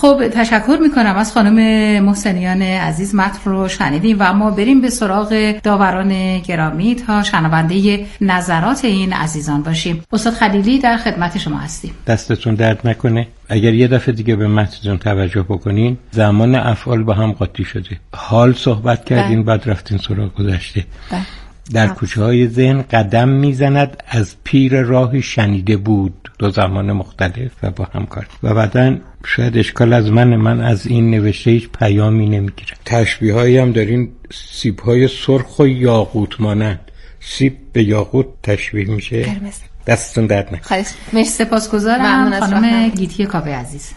خب تشکر میکنم از خانم محسنیان عزیز. متن رو شنیدیم و اما بریم به سراغ داوران گرامی تا شنونده نظرات این عزیزان باشیم. استاد خلیلی در خدمت شما هستیم. دستتون درد نکنه. اگر یه دفعه دیگه به متنتون توجه بکنین، زمان افعال با هم قاطی شده. حال صحبت کردین بعد رفتین سراغ گذشته. در کوچه‌های ذهن قدم میزند از پیر راهی شنیده بود، دو زمان مختلف و با هم کار. و بعدن شاید اشکال از من از این نوشته هیچ پیامی نمیگیرم. تشبیهایی هم دارین، سیب‌های سرخ و یاقوت مانند. سیب به یاقوت تشبیه میشه. دستتون درد نکنه. مرسی، سپاسگزارم خانم گیتی کاوه عزیز.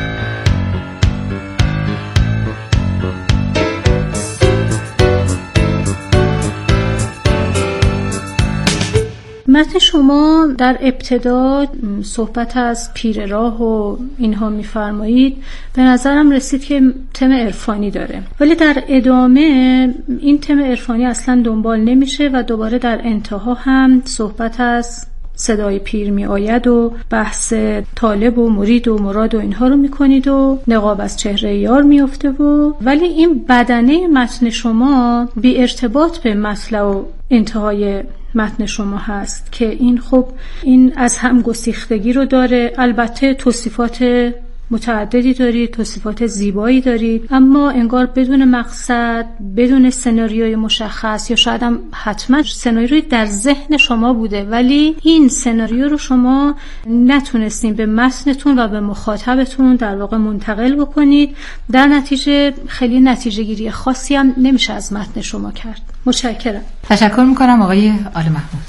متن شما در ابتدا صحبت از پیر راه و اینها می‌فرمایید، به نظرم رسید که تم عرفانی داره، ولی در ادامه این تم عرفانی اصلا دنبال نمیشه و دوباره در انتها هم صحبت از صدای پیر می آید و بحث طالب و مرید و مراد و اینها رو میکنید و نقاب از چهره یار میفته ولی این بدنه متن شما بی ارتباط به مطلع و انتهای متن شما هست که این خب این از هم گسیختگی رو داره. البته توصیفات متعددی دارید، توصیفات زیبایی دارید، اما انگار بدون مقصد، بدون سناریوی مشخص، یا شاید هم حتما سناریوی در ذهن شما بوده ولی این سناریو رو شما نتونستین به متنتون و به مخاطبتون در واقع منتقل بکنید. در نتیجه خیلی نتیجه گیری خاصی هم نمیشه از متن شما کرد. متشکرم. تشکر میکنم آقای آل محمود.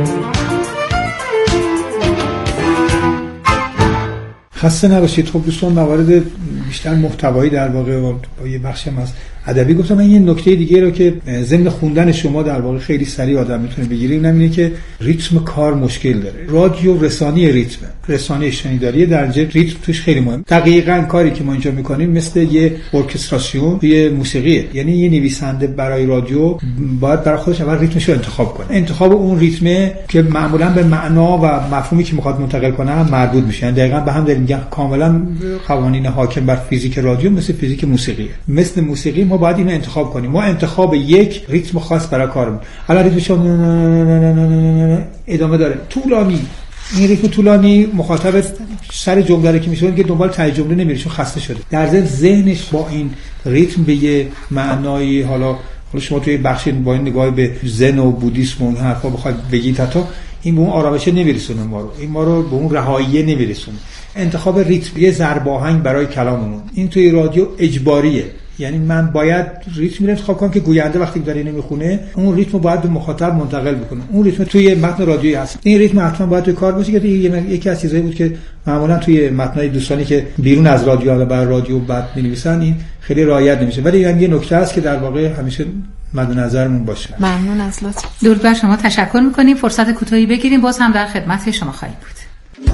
خسته نباشید. خب دوستان، موارد بیشتر محتوایی در واقع با یه بخشی هم از ادبی گفتم. من یه نکته دیگه رو که ضمن خوندن شما در واقع خیلی سریع آدم میتونه بگیره، اینم اینه که ریتم کار مشکل داره. رادیو رسانی ریتم، رسانه شنیداری درجه ریتم توش خیلی مهم. دقیقاً کاری که ما اینجا میکنیم مثل یه ارکستراسیون توی موسیقیه. یعنی یه نویسنده برای رادیو باید برای خودش اول ریتمش رو انتخاب کنه. انتخاب اون ریتمه که معمولاً به معنا و مفهومی که میخواد منتقل کنه هم مربوط میشه. یعنی دقیقاً به هم داریم میگن کاملاً قوانین حاکم بر فیزیک رادیو مثل فیزیک موسیقیه. مثل موسیقی ما باید اینو انتخاب کنیم. ما انتخاب یک ریتم خاص برای کارمون. حالا ریتمش ادامه داره، طولانی. این ریتم طولانی مخاطب سر جمله رو که میشه که دنبال ته جمله نمیره چون خسته شده. در ذهنش با این ریتم به یه معنای حالا شما توی بخشی با این نگاه به زن و بودیسم و اون حرفا بخواید بگید تا این به اون آرامش نمیرسونه ما رو. این ما رو به اون رهایی نمیرسونه. انتخاب ریتم یه ضرب آهنگ برای کلاممون. این توی رادیو اجباریه. یعنی من باید ریتم انتخاب کنم که گوینده وقتی داره اینو میخونه اون ریتم رو باید به مخاطب منتقل بکنه. اون ریتم توی متن رادیویی هست. این ریتم حتما باید توی کار باشه که یکی از چیزایی بود که معمولا توی متنای دوستانی که بیرون از رادیو و برای رادیو بعد می‌نویسن این خیلی رعایت نمیشه. ولی این یه نکته است که در واقع همیشه مد نظرمون باشه. ممنون از لطف. درود بر شما. تشکر می‌کنیم. فرصت کوتاهی بگیریم، باز هم در خدمت شما خواهیم بود.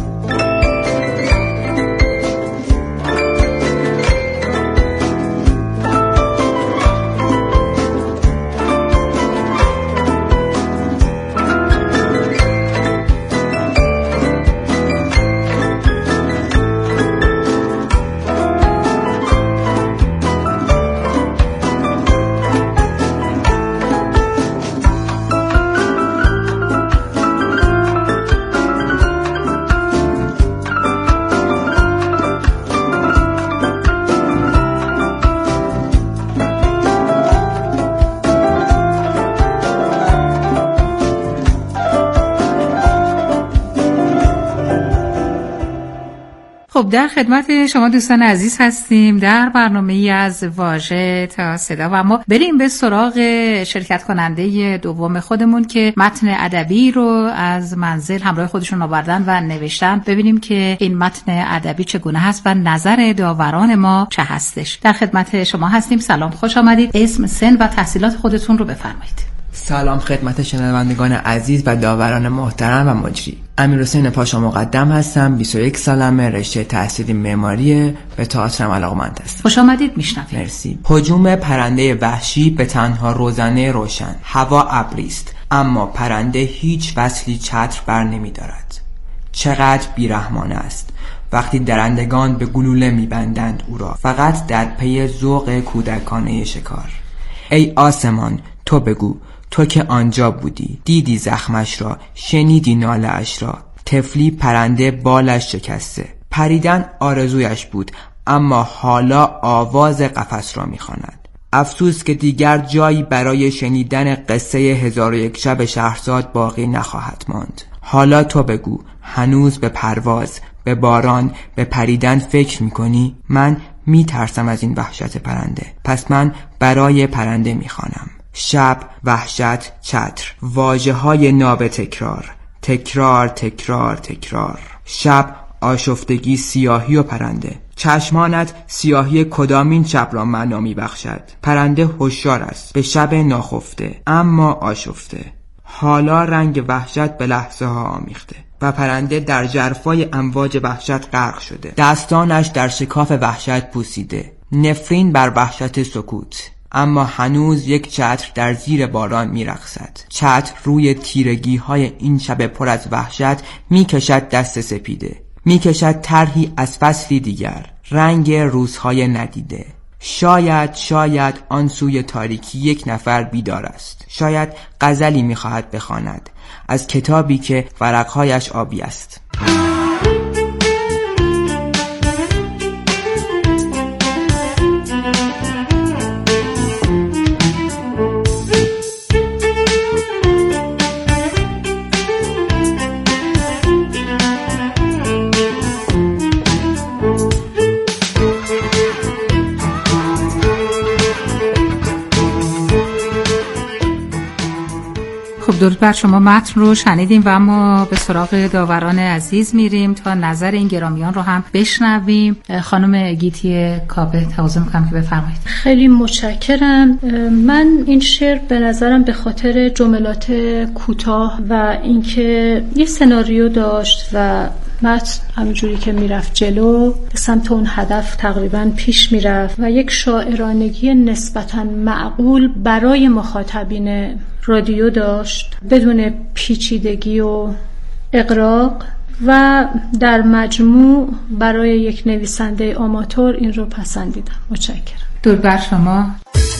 خب در خدمت شما دوستان عزیز هستیم در برنامه‌ای از واژه تا صدا و ما بریم به سراغ شرکت کننده دوم خودمون که متن ادبی رو از منزل همراه خودشون آوردن و نوشتن. ببینیم که این متن ادبی چگونه هست و نظر داوران ما چه هستش. در خدمت شما هستیم. سلام، خوش آمدید. اسم، سن و تحصیلات خودتون رو بفرمایید. سلام خدمت شنوندگان عزیز و داوران محترم و مجری. امیرحسین پاشا مقدم هستم. 21 سالمه. رشته تحصیلی معماریه. به تئاترم علاقه‌مند هستم. خوش آمدید. میشنوید. مرسی. هجوم پرنده وحشی به تنها روزنه روشن. هوا ابری است اما پرنده هیچ وصلی چتر بر نمی‌دارد. چقدر بیرحمانه است. وقتی درندگان به گلوله می‌بندند او را، فقط در پی ذوق کودکانه شکار. ای آسمان تو بگو، تو که آنجا بودی، دیدی زخمش را، شنیدی ناله اش را. طفلی پرنده بالش شکسته، پریدن آرزویش بود، اما حالا آواز قفس را می‌خواند. افسوس که دیگر جایی برای شنیدن قصه 1001 شب شهرزاد باقی نخواهد ماند. حالا تو بگو، هنوز به پرواز، به باران، به پریدن فکر می‌کنی؟ من می‌ترسم از این وحشت پرنده، پس من برای پرنده می‌خوانم. شب، وحشت، چتر، واژه‌های ناب تکرار، تکرار تکرار تکرار. شب، آشفتگی، سیاهی و پرنده. چشمانت سیاهی کدامین شب را معنا می‌بخشد؟ پرنده هوشیار است، به شب ناخفته اما آشفته. حالا رنگ وحشت به لحظه ها آمیخته و پرنده در ژرفای امواج وحشت غرق شده. دستانش در شکاف وحشت پوسیده، نفرین بر وحشت سکوت. اما هنوز یک چتر در زیر باران می‌رقصد. چتر روی تیرگی های این شب پر از وحشت می‌کشد دست سپیده، می‌کشد طرحی از فصلی دیگر، رنگ روزهای ندیده. شاید آن سوی تاریکی یک نفر بیدار است. شاید غزلی می‌خواهد بخواند از کتابی که ورق‌هایش آبی است. درود بر شما. متن رو شنیدیم و اما به سراغ داوران عزیز میریم تا نظر این گرامیان رو هم بشنویم. خانم گیتی کابه تقاضا میکنم که بفرمایید. خیلی متشکرم. من این شعر به نظرم به خاطر جملات کوتاه و اینکه یه سناریو داشت و متن همینجوری که میرفت جلو به سمت اون هدف تقریبا پیش میرفت و یک شاعرانگی نسبتاً معقول برای مخاطبین رادیو داشت بدون پیچیدگی و اغراق و در مجموع برای یک نویسنده آماتور این رو پسندیدم. متشکرم. درود بر شما.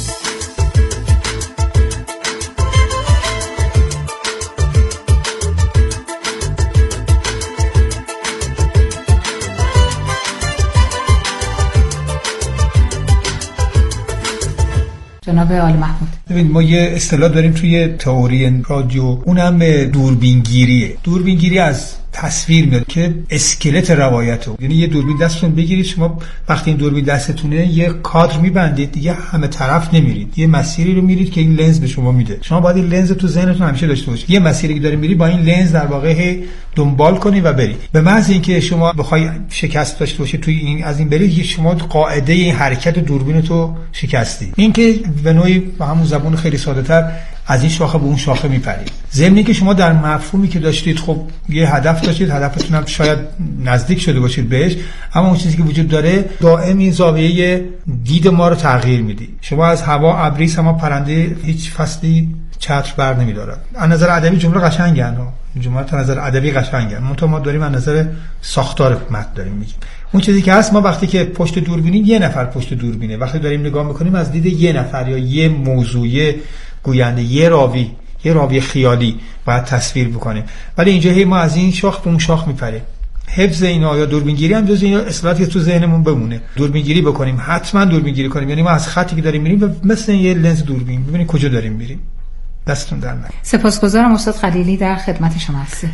جناب آل محمود. ببین ما یه اصطلاح داریم توی تئوری رادیو، اونم دوربینگیریه. دوربینگیری از تصویر میاد که اسکلت روایتو، یعنی یه دوربین دستتون بگیرید، شما وقتی این دوربین دستتونه یه کادر میبندید، دیگه همه طرف نمیرید، یه مسیری رو میرید که این لنز به شما میده. شما باید این لنز تو ذهنتون همیشه داشته باشید، یه مسیری که دارید میرید با این لنز در واقع دنبال کنید و برید. به محض اینکه شما بخوای شکست داشته باشید توی این از این برید، شما قاعده این حرکت دوربین تو شکستی. اینکه به نوعی با همون زبون خیلی ساده‌تر از این شاخه به اون شاخه میپرید. ضمنی که شما در مفهومی که داشتید خب یه هدف داشتید، هدفتون هم شاید نزدیک شده باشید بهش، اما اون چیزی که وجود داره دائم این زاویه دید ما رو تغییر میدی. شما از هوا ابریس هم پرنده هیچ فصلی چتر بر نمیدارد. از نظر ادبی جمله قشنگن ها، جملات از نظر ادبی قشنگن، منتها ما داریم از نظر ساختار متن داریم میگیم. اون چیزی که هست، ما وقتی که پشت دوربینیم یه نفر پشت دوربینه، وقتی داریم نگاه میکنیم از دید یه نفر یا یه موضوع گوینده، یه راوی خیالی باید تصویر بکنیم. ولی اینجا ما از این شاخ به اون شاخ میپریم. حفظ اینا یا دوربینگیری هم جز اینا اصطلاحاتی تو ذهنمون بمونه. دوربینگیری بکنیم، حتما دوربینگیری کنیم، یعنی ما از خطی که داریم میریم مثل یه لنز دوربین ببینیم کجا داریم میریم. دستتون در نکنه. سپاسگزارم استاد خلیلی، در خدمت شما هستم.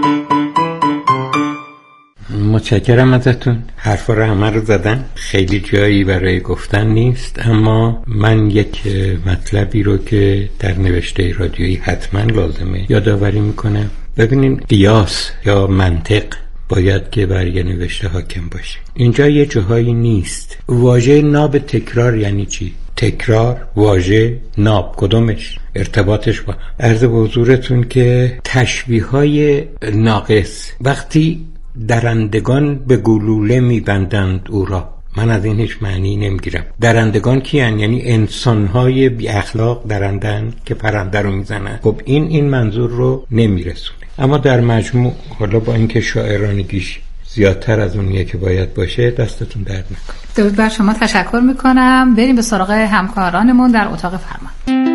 متشکرم ازتون. حرفا رو همه رو زدن، خیلی جایی برای گفتن نیست، اما من یک مطلبی رو که در نوشته رادیویی حتما لازمه یادآوری میکنم. ببینین، قیاس یا منطق باید که بر یه نوشته حاکم باشه. اینجا یه جاهایی نیست. واژه ناب تکرار یعنی چی؟ تکرار، واژه، ناب، کدومش؟ ارتباطش با عرض به حضورتون که تشبیه‌های ناقص وقتی درندگان به گلوله میبندند او را، من از این هیچ معنی نمیگیرم. درندگان کیان؟ یعنی انسانهای بی اخلاق درندن که پرنده رو میزنن. خب این منظور رو نمیرسونه. اما در مجموع حالا با اینکه شاعرانگیش زیادتر از اونیه که باید باشه دستتون درد نکنه. درود بر شما، تشکر میکنم. بریم به سراغ همکارانمون در اتاق فرمان.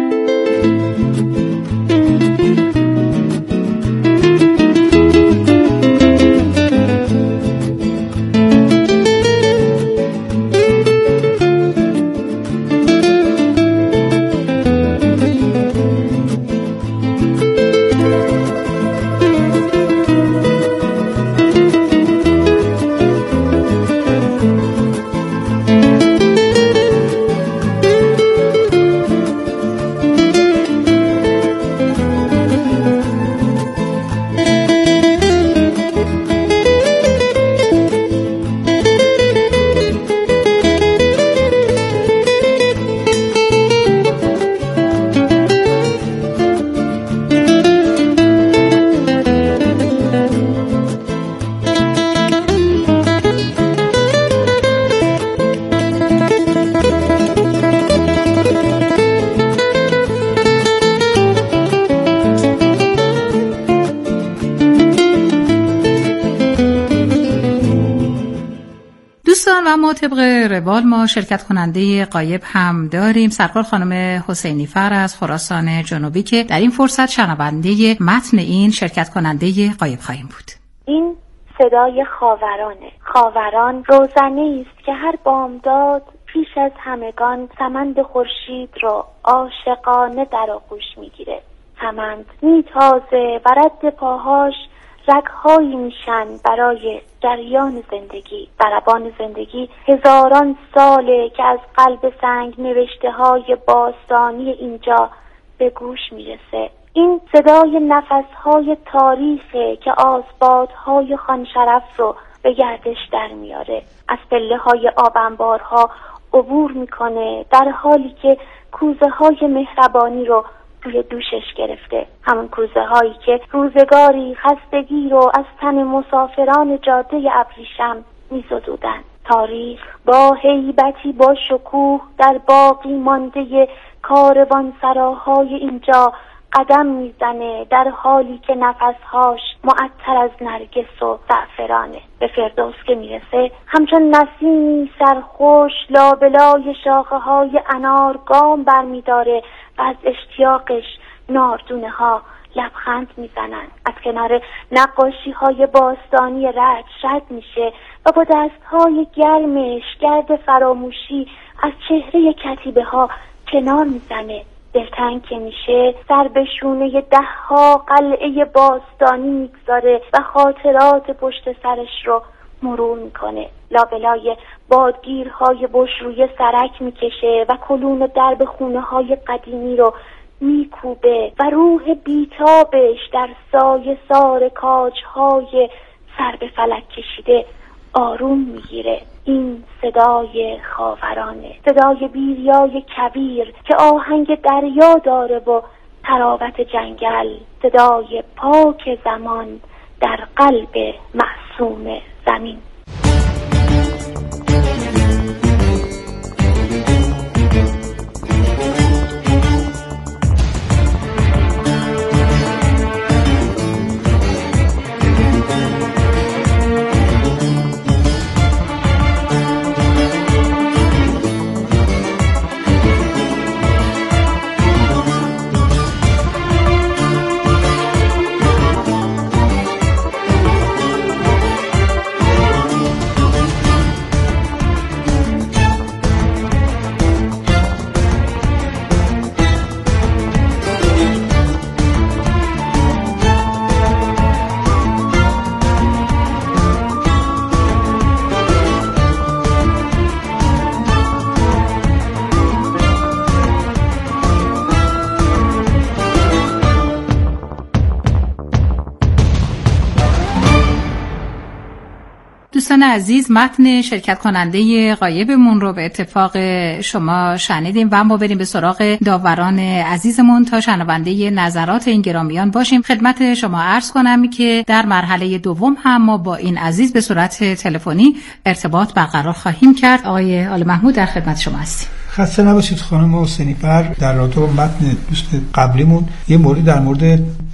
و ما طبق روال ما شرکت کننده غایب هم داریم، سرکار خانم حسینی فر از خراسان جنوبی که در این فرصت شنونده متن این شرکت کننده غایب خواهیم بود. این صدای خاورانه. خاوران روزنه است که هر بامداد پیش از همگان سمند خورشید را عاشقانه در آغوش میگیره. سمند میتازه و رد پاهاش رگ‌هایی میشن برای جریان زندگی. ضربان زندگی هزاران ساله که از قلب سنگ نوشته‌های باستانی اینجا به گوش میرسه. این صدای نفس‌های تاریخه که آسبادهای خانشرف رو به گردش در میاره. از پله‌های آب‌انبارها عبور میکنه در حالی که کوزه‌های مهربانی رو روی دوشش گرفته. همون کوزه هایی که روزگاری خستگی رو از تن مسافران جاده ابریشم می‌زدودن. تاریخ با هیبتی با شکوه در باقی مانده کاروانسراهای اینجا قدم میزنه در حالی که نفسهاش معطر از نرگس و زعفرانه. به فردوس که میرسه همچون نسیمی سرخوش لابلای شاخه های انار گام برمیداره و از اشتیاقش ناردونه ها لبخند میزنن. از کنار نقاشی های باستانی رد میشه و با دست های گرمش گرد فراموشی از چهره کتیبه ها کنار میزنه. دلتنگ که میشه سر به شونه 10 قلعه باستانی میگذاره و خاطرات پشت سرش رو مرور میکنه. لابلای بادگیرهای بش روی سرک میکشه و کلون درب خونه های قدیمی رو میکوبه و روح بیتابش در سایه سار کاجهای سر به فلک کشیده آروم میگیره. این صدای خاورانه، صدای بیریای کبیر که آهنگ دریا داره و تراوت جنگل، صدای پاک زمان در قلب معصوم زمین. دوستان عزیز، متن شرکت کننده غایبمون رو به اتفاق شما شنیدیم و ما بریم به سراغ داوران عزیزمون تا شنونده نظرات این گرامیان باشیم. خدمت شما عرض کنم که در مرحله دوم هم ما با این عزیز به صورت تلفنی ارتباط برقرار خواهیم کرد. آقای آل محمود در خدمت شما هستیم. خسته نباشید خانم حسینی فر. در رابطه با متن دوست قبلیمون یه موردی در مورد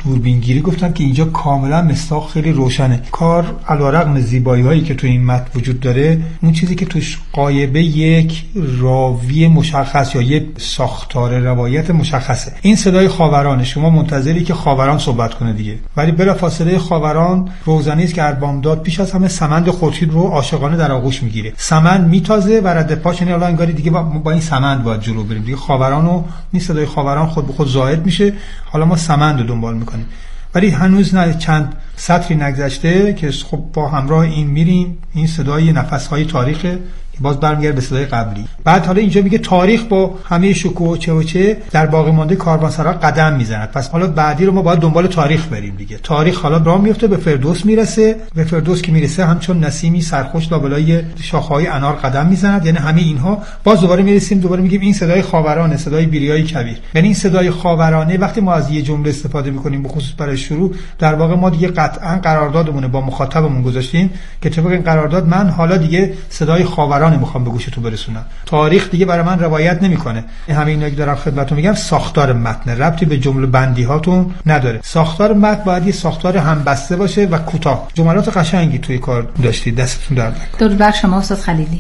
دوربینگیری گفتم که اینجا کاملا مصداق خیلی روشنه. کار علیرغم زیبایی‌هایی که تو این متن وجود داره، اون چیزی که توش غایبه یک راوی مشخص یا یک ساختار روایت مشخصه. این صدای خاورانه، شما منتظری که خاوران صحبت کنه دیگه، ولی بلافاصله خاوران روزنی است که بامداد پیش از همه سمند خورشید رو عاشقانه در آغوش میگیره. سمند میتازه و رد پاش، یعنی الان انگاری دیگه با این سمند باید جلو بریم دیگه. خاورانو این صدای خاوران خود به خود زائد میشه، حالا ما سمند رو دنبال میکنیم. ولی هنوز نه چند سطری نگذشته که خب با همراه این میریم، این صدای نفس‌های تاریخه باز برمیگرده به صدای قبلی. بعد حالا اینجا میگه تاریخ با همه شکوه و چه در باقی مانده کاروانسرا قدم میزند. پس حالا بعدی رو ما باید دنبال تاریخ بریم دیگه. تاریخ حالا راه میفته، به فردوس میرسه. به فردوس که میرسه همچون نسیمی سرخوش لابلای شاخه‌های انار قدم میزند. یعنی همه اینها باز دوباره میرسیم، دوباره میگیم این صدای خاورانه، صدای بیریای کبیر. یعنی این صدای خاورانه وقتی ما از یه جمله استفاده میکنیم به خصوص برای شروع، در واقع ما دیگه قطعا قراردادمون با مخاطبمون گذاشتیم که طبق این قرارداد من حالا دیگه صدای خاورانه میخوام به گوشتون برسونم. تاریخ دیگه برای من روایت نمیکنه. همین اینا که دارم خدمتتون میگم ساختار متن، ربطی به جمله بندی هاتون نداره. ساختار متن باید یه ساختار همبسته باشه و کوتاه. جملات قشنگی توی کار داشتید، دستتون درد نکنه. درود بر شما استاد خلیلی.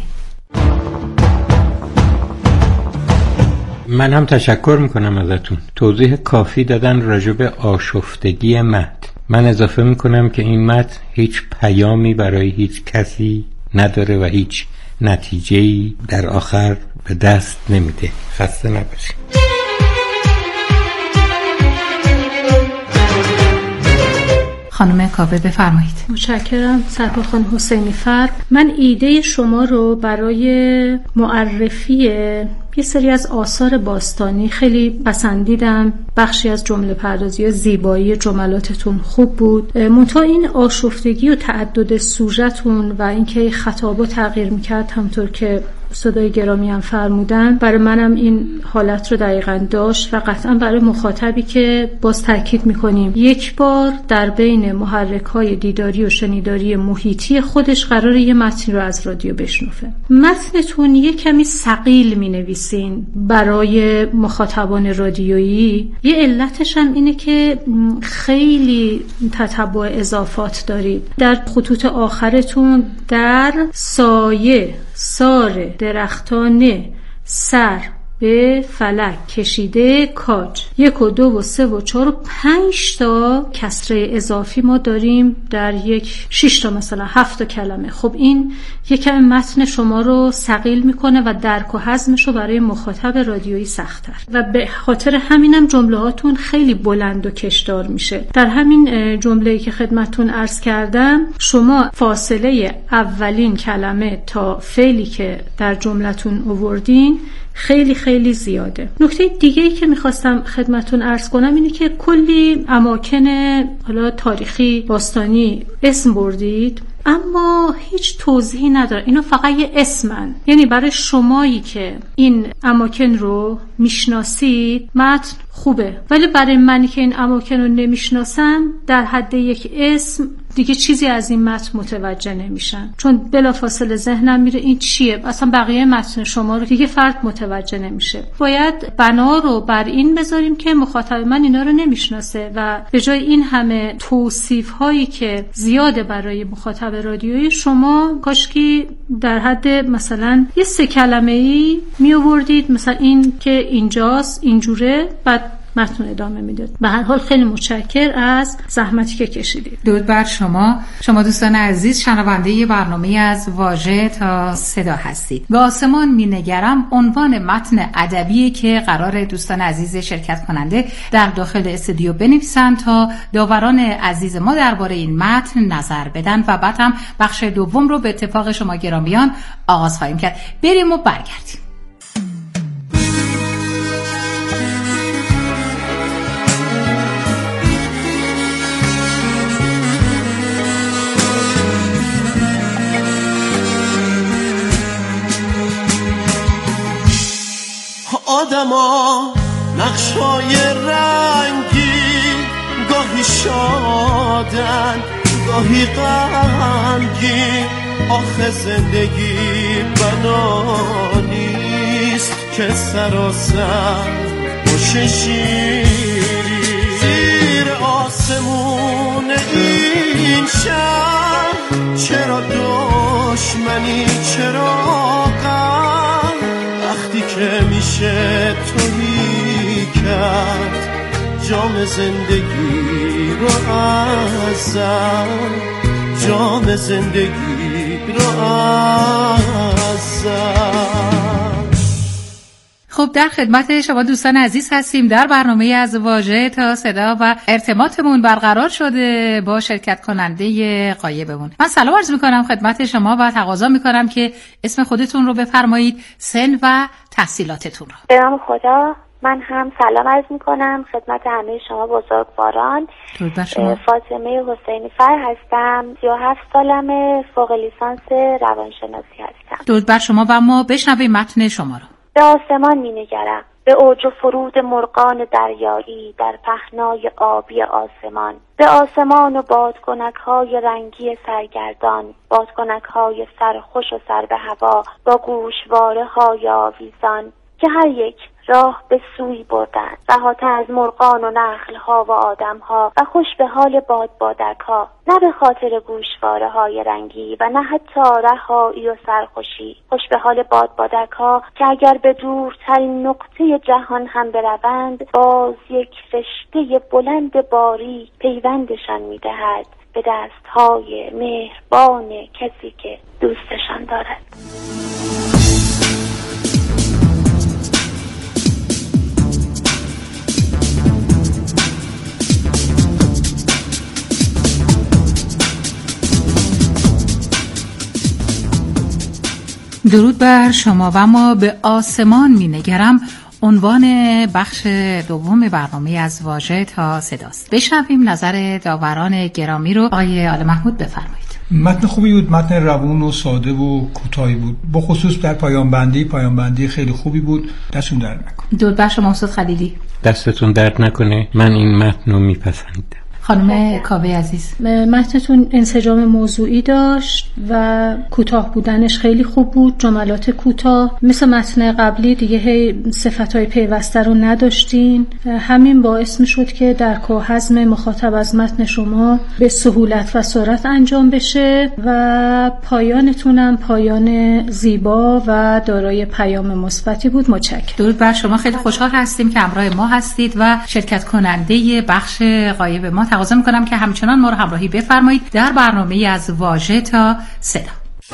من هم تشکر میکنم ازتون. توضیح کافی دادن راجع به آشفتگی متن. من اضافه میکنم که این متن هیچ پیامی برای هیچ کسی نداره و هیچ نتیجه‌ای در آخر به دست نمیده. خسته نباشید. خانم کاوه بفرمایید. متشکرم سرکار خانم حسینی فر. من ایده شما رو برای معرفی یه سری از آثار باستانی خیلی پسندیدم. بخشی از جمله پردازی و زیبایی جملاتتون خوب بود، منتها این آشفتگی و تعدد سوژه‌تون و اینکه خطابا تغییر میکرد همونطور که صدای گرامی هم فرمودن، برای منم این حالت رو دقیقاً داشت و قطعاً برای مخاطبی که باز تاکید میکنیم یک بار در بین محرک‌های دیداری و شنیداری محیطی خودش قراره یه متن رو از رادیو بشنوه. متنتون یه کمی ثقیل مینویسین برای مخاطبان رادیویی. یه علتش هم اینه که خیلی تتبع اضافات دارید. در خطوط آخرتون در سایه، سار، درختانه، سر به فلک کشیده کاج، 1 و 2 و 3 و 4 و 5 تا کسره اضافی ما داریم در 6 تا مثلا 7 تا کلمه. خب این یکم متن شما رو ثقیل میکنه و درک و هضمش رو برای مخاطب رادیویی سخت‌تر و به خاطر همینم جمله هاتون خیلی بلند و کشدار میشه. در همین جمله‌ای که خدمتتون عرض کردم شما فاصله اولین کلمه تا فعلی که در جملتون آوردین خیلی خیلی زیاده. نکته دیگه‌ای که میخواستم خدمتتون عرض کنم اینه که کلی اماکن حالا تاریخی باستانی اسم بردید اما هیچ توضیحی نداره. اینا فقط یه اسمن، یعنی برای شمایی که این اماکن رو میشناسید متن خوبه، ولی برای منی که این اماکن رو نمیشناسم در حد یک اسم دیگه چیزی از این متن متوجه نمیشن، چون بلافاصله ذهنم میره این چیه، اصلا بقیه متن شما رو دیگه فرد متوجه نمیشه. باید بنا رو بر این بذاریم که مخاطب من اینا رو نمیشناسه و به جای این همه توصیف هایی که زیاده برای مخاطب رادیویی شما کاشکی در حد مثلا یه 3 کلمه‌ای می آوردید، مثلا این که اینجاست اینجوره، بعد متن ادامه میداد. به هر حال خیلی متشکر از زحمتی که کشیدید. درود بر شما. شما دوستان عزیز شنونده ی برنامه از واژه تا صدا هستید. به آسمان مینگرم عنوان متن ادبی که قرار دوستان عزیز شرکت کننده در داخل استودیو بنویسن تا داوران عزیز ما درباره این متن نظر بدن و بعد هم بخش دوم رو به اتفاق شما گرامیان آغاز خواهیم کرد. بریم و برگردیم. آدما نقشای رنگی گاهی شادن گاهی غمگین، آخه زندگی بنا نیست که سراسر باشه شیری زیر آسمون این شهر چرا دشمنی، چرا غم، وقتی که میشه تویی کرد جام زندگی رو ازم، جام زندگی رو ازم. خب در خدمت شما دوستان عزیز هستیم در برنامه از واژه تا صدا و ارتباطمون برقرار شده با شرکت کننده غایبمون. من سلام عرض میکنم خدمت شما و تقاضا میکنم که اسم خودتون رو بفرمایید، سن و تحصیلاتتون رو. به نام خدا. من هم سلام عرض میکنم خدمت همه شما بزرگواران. فاطمه حسینی فر هستم، 37 سالمه، فوق لیسانس روانشناسی هستم. درود بر شما و ما بشنویم متن شما رو. به آسمان می نگرم، به اوج و فرود مرغان دریایی در پهنای آبی آسمان، به آسمان و بادکنک‌های رنگی سرگردان، بادکنک‌های سرخوش و سر به هوا با گوشواره‌های آویزان که هر یک راه به سوی بردند، رهاتر از مرغان و نخل‌ها و آدم‌ها و خوش به حال بادبادک‌ها، نه به خاطر گوشواره‌های رنگی و نه حتی رهایی و سرخوشی. خوش به حال بادبادک‌ها که اگر به دورترین نقطه جهان هم بروند، باز یک رشته بلند باریک پیوندشان می‌دهد به دست‌های مهربان کسی که دوستشان دارد. درود بر شما و ما به آسمان می نگرم عنوان بخش دوم برنامه از واژه تا صداست. بشنویم نظر داوران گرامی رو. آقای آل محمود بفرمایید. متن خوبی بود، متن روون و ساده و کوتاهی بود، با خصوص در پایان بندی خیلی خوبی بود. دستتون درد نکنه. درود بر شما استاد خلیلی. دستتون درد نکنه. من این متن رو میپسندم. خانم کاوه عزیز، متنتون انسجام موضوعی داشت و کوتاه بودنش خیلی خوب بود، جملات کوتاه، مثل متن قبلی دیگه صفتهای پیوسته رو نداشتین. همین باعث میشد که درک و هضم مخاطب از متن شما به سهولت و سرعت انجام بشه و پایانتونم پایان زیبا و دارای پیام مثبتی بود. متشکرم. درود بر شما. خیلی خوشحال هستیم که همراه ما هستید و شرکت کننده بخش غایب ما. تقاضا میکنم که همچنان ما رو همراهی بفرمایید در برنامه از واژه تا صدا.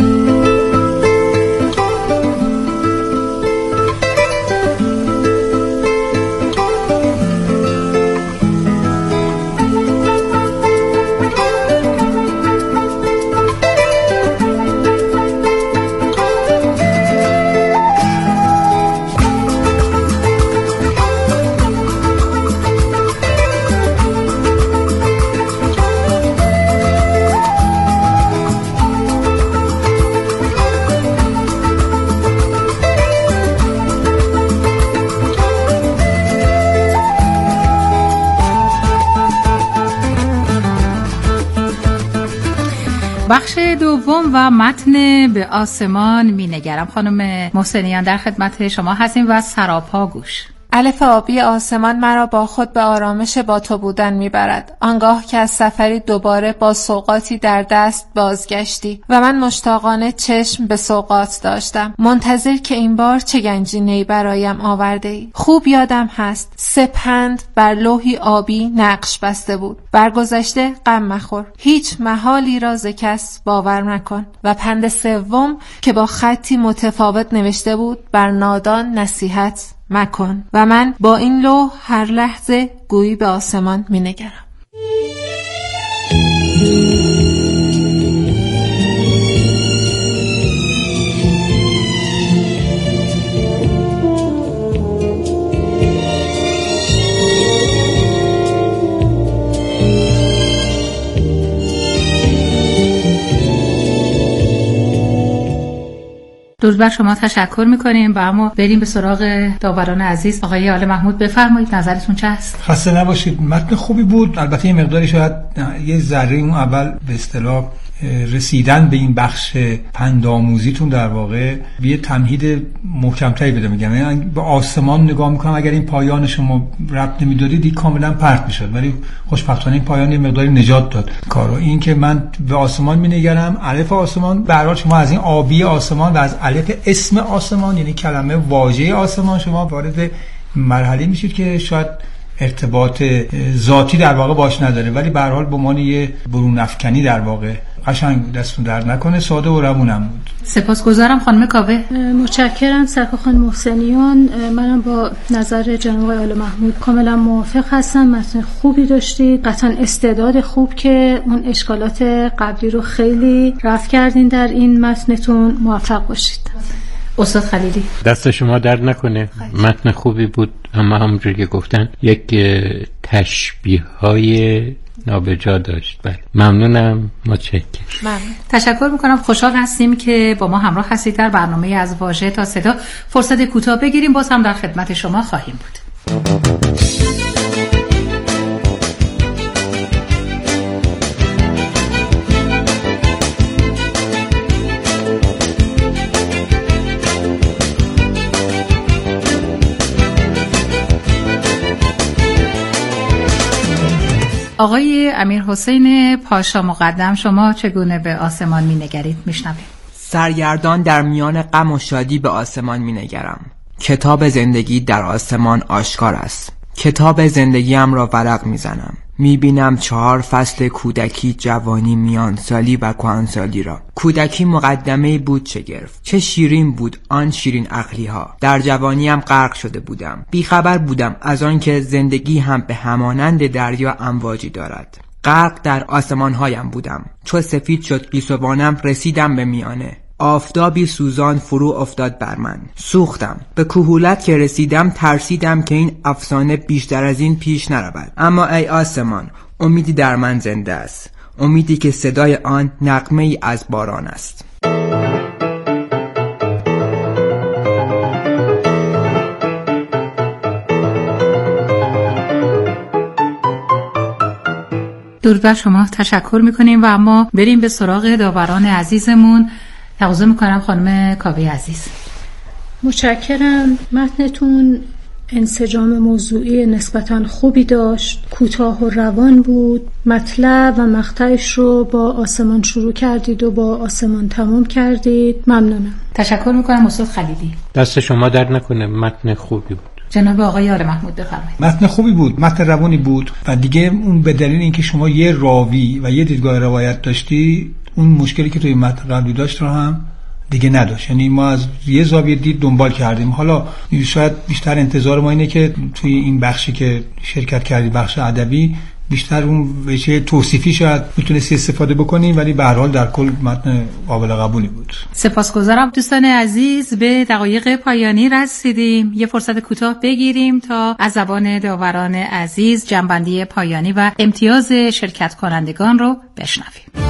بخش دوم و متن به آسمان می نگرم. خانم محسنیان در خدمت شما هستیم و سراپا گوش. الف آبی آسمان مرا با خود به آرامش با تو بودن میبرد، آنگاه که از سفری دوباره با سوغاتی در دست بازگشتی و من مشتاقانه چشم به سوغات داشتم، منتظر که این بار چه گنجینه‌ای برایم آورده ای. خوب یادم هست 3 پند بر لوحی آبی نقش بسته بود. برگذشته غم مخور، هیچ محالی را ز کس باور نکن. و پند 3 که با خطی متفاوت نوشته بود، بر نادان نصیحت مکن. و من با این لوح هر لحظه گویی به آسمان می نگرم. درود بر شما، تشکر میکنیم و اما بریم به سراغ داوران عزیز. آقای آل محمود بفرمایید، نظرتون چه است؟ خسته نباشید. متن خوبی بود، البته یه مقداری شاید یه ذره اون اول به اصطلاح رسیدن به این بخش پندآموزیتون در واقع یه تمهید محکم‌تری بده. میگم یعنی به آسمان نگاه میکنم، اگر این پایان شما ربط نمیدادید این کاملا پرت میشد، ولی خوشبختانه این پایان یه مقداری نجات داد کارو. این که من به آسمان مینگرم، الف آسمان، به هر حال شما از این آبی آسمان و از الف اسم آسمان یعنی کلمه واژه آسمان شما وارد مرحله میشید که شاید ارتباط ذاتی در واقع باش نداره، ولی به هر حال به عنوان یه برون افکنی در واقع قشنگ دستون درد نکنه، ساده و روونم بود. سپاسگزارم خانم کاوه. متشکرم سرکار خانم محسنیان. منم با نظر جناب آقای آل محمود کاملا موافق هستم. متن خوبی داشتید، قطعا استعداد خوب که اون اشکالات قبلی رو خیلی رفع کردین در این متنتون. موفق باشید. استاد خلیلی دست شما درد نکنه. متن خوبی بود، اما همونجور که گفتن یک تشبیه های نابجا داشت. بله ممنونم، متشکرم. تشکر میکنم. خوشحال هستیم که با ما همراه هستید در برنامه از واژه تا صدا. فرصت کوتاه بگیریم، باز هم در خدمت شما خواهیم بود. آقای امیرحسین پاشا مقدم، شما چگونه به آسمان می‌نگرید؟ میشنویم. سرگردان در میان غم و شادی به آسمان می‌نگرم. کتاب زندگی در آسمان آشکار است. کتاب زندگیم را ورق می‌زنم. می‌بینم 4 فصل کودکی، جوانی، میانسالی و کهنسالی را. کودکی مقدمه‌ای بود شگرف. چه شیرین بود آن شیرین عقلی‌ها. در جوانیم غرق شده بودم. بیخبر بودم از آن که زندگی هم به همانند دریا امواجی دارد. غرق در آسمان‌هایم بودم. چو سفید شد گیسوانم رسیدم به میانه. آفتابی سوزان فرو افتاد بر من. سوختم. به کهولت که رسیدم ترسیدم که این افسانه بیشتر از این پیش نرود. اما ای آسمان، امیدی در من زنده است. امیدی که صدای آن نغمه ای از باران است. درود بر شما. تشکر میکنیم و اما بریم به سراغ داوران عزیزمون. تقاضا میکنم خانم کاوه عزیز. متشکرم. متنتون انسجام موضوعی نسبتاً خوبی داشت، کوتاه و روان بود. مطلب و مقطعش رو با آسمان شروع کردید و با آسمان تمام کردید. ممنونم. تشکر میکنم. استاد خلیلی دست شما درد نکنه، متن خوبی بود. جناب آقای آل محمود بفرمایید. متن خوبی بود، متن روانی بود و دیگه اون به دلیل اینکه شما یه راوی و یه دیدگاه روایت داشتی، اون مشکلی که توی متن قبلی داشت رو هم دیگه نداشت. یعنی ما از یه زاویه دید دنبال کردیم. حالا شاید بیشتر انتظار ما اینه که توی این بخشی که شرکت کردی، بخش ادبی، بیشتر اون وجه توصیفی شاید میتونستی استفاده بکنیم، ولی به هر حال در کل متن قابل قبولی بود. سپاسگزارم. دوستان عزیز، به دقایق پایانی رسیدیم. یه فرصت کوتاه بگیریم تا از زبان داوران عزیز جنبندی پایانی و امتیاز شرکت کنندگان رو بشنویم.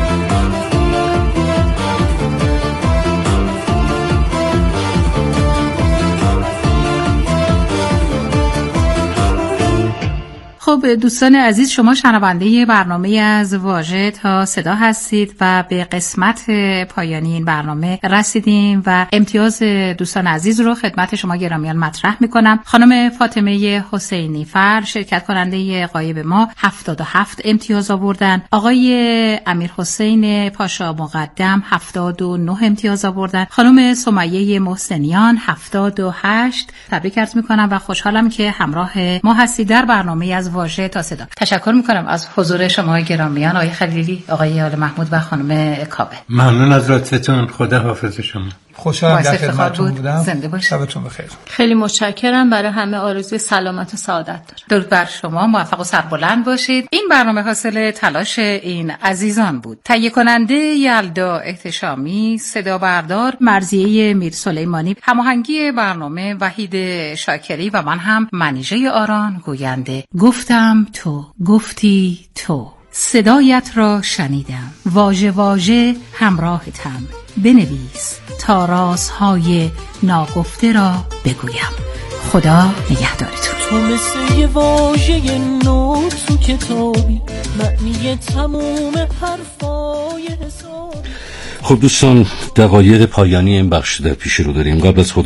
خب دوستان عزیز، شما شنونده برنامه از واژه تا صدا هستید و به قسمت پایانی این برنامه رسیدیم و امتیاز دوستان عزیز رو خدمت شما گرامیان مطرح میکنم. خانم فاطمه حسینی فر شرکت کننده غایب ما 77 امتیاز آوردن. آقای امیرحسین پاشا مقدم 79 امتیاز آوردن. خانم سمیه محسنیان 78. تبریک عرض میکنم و خوشحالم که همراه ما هستید در برنامه از واژه تا صدا. تشکر میکنم از حضور شما گرامیان، آقای خلیلی، آقای آل محمود و خانم کاوه. ممنون از لطفتون. خدا حافظ شما. خوشحالم در خدمتتون بودم. زنده باشید. شبتون بخیر. خیلی متشکرم. برای همه آرزوی سلامت و سعادت دارم. درود بر شما. موفق و سربلند باشید. این برنامه حاصل تلاش این عزیزان بود. تهیه کننده یلدا احتشامی، صدا بردار مرضیه میر سلیمانی، هماهنگی برنامه وحید شاکری و من هم منیژه آران گوینده. گفتم تو، گفتی تو، صدایت را شنیدم، واژه واژه همراهتم، بنویس تا رازهای ناگفته را بگویم. خدا نگهدارتون. تو مثل یه واژه نو تو کتابی، معنی تموم حرفای حسابی. خب دوستان، دقایق پایانی این بخش در پیش رو داریم. قبل از